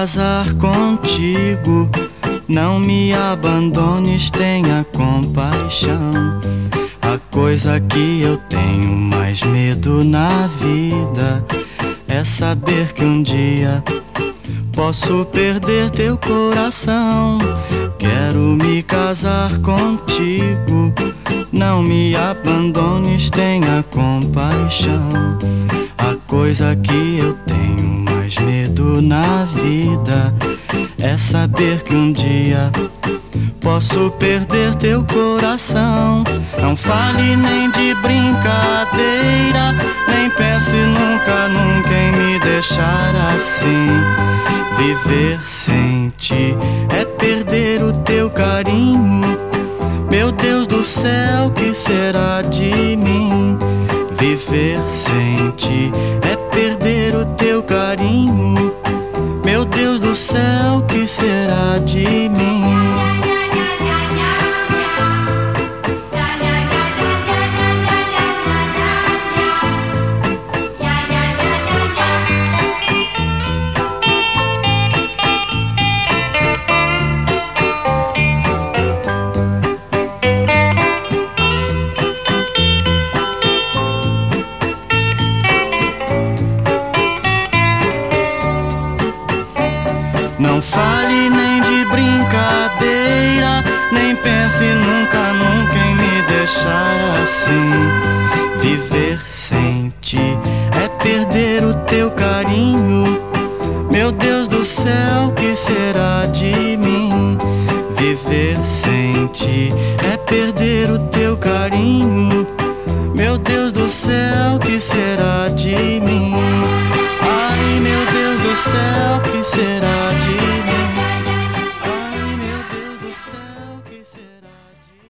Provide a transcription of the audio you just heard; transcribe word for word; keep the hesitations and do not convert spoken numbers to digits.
casar contigo. Não me abandones, tenha compaixão. A coisa que eu tenho mais medo na vida é saber que um dia posso perder teu coração. Quero me casar contigo. Não me abandones, tenha compaixão. A coisa que eu tenho mais medo na vida é saber que um dia posso perder teu coração. Não fale nem de brincadeira, nem pense nunca, nunca em me deixar assim. Viver sem ti é perder o teu carinho. Meu Deus do céu, que será de mim? Viver sem ti é perder o teu carinho. Meu Deus do céu, que será de mim? Não fale nem de brincadeira, nem pense nunca, nunca em me deixar assim. Viver sem ti é perder o teu carinho. Meu Deus do céu, que será de mim? Viver sem ti é perder o teu carinho. Meu Deus do céu, que será de mim? Ai, meu Deus do céu, que será